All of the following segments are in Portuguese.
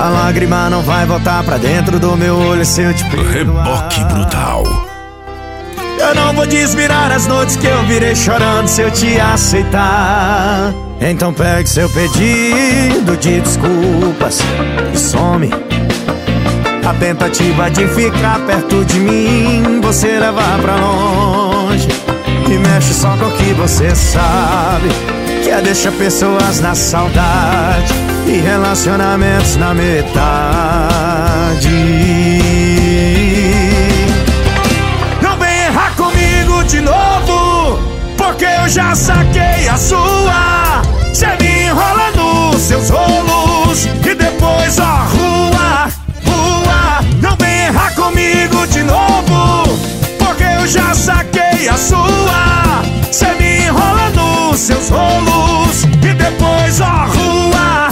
A lágrima não vai voltar pra dentro do meu olho se eu te perdoar. Reboque Brutal. Eu não vou desvirar as noites que eu virei chorando se eu te aceitar. Então pegue seu pedido de desculpas e some. A tentativa de ficar perto de mim você levar pra longe. E mexe só com o que você sabe, que é deixar pessoas na saudade e relacionamentos na metade. Não vem errar comigo de novo, porque eu já saquei a sua. Cê me enrola nos seus rolos e depois rua. Não vem errar comigo de novo, porque eu já saquei a sua. Cê me enrola nos seus rolos e depois rua.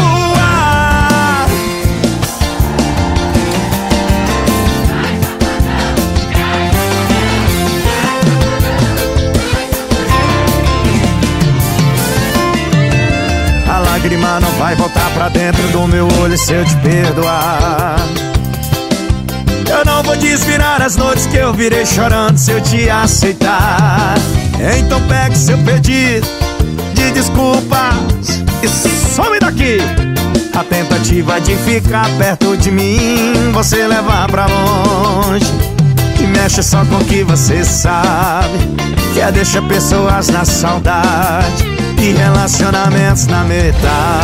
A lágrima não vai voltar pra dentro do meu olho se eu te perdoar. Eu não vou desvirar as noites que eu virei chorando se eu te aceitar. Então pegue seu pedido de desculpas e some daqui. A tentativa de ficar perto de mim você levar pra longe. E mexe só com o que você sabe, que é deixar pessoas na saudade e relacionamentos na metade.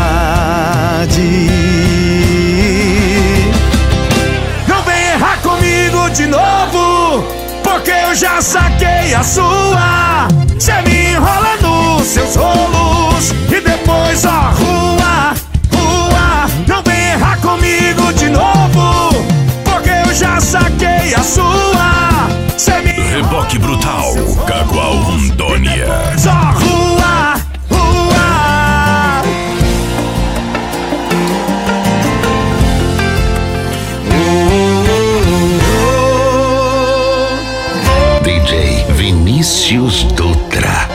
De novo, porque eu já saquei a sua. Cê me enrola nos seus rolos e depois rua. Não vem errar comigo de novo, porque eu já saquei a sua.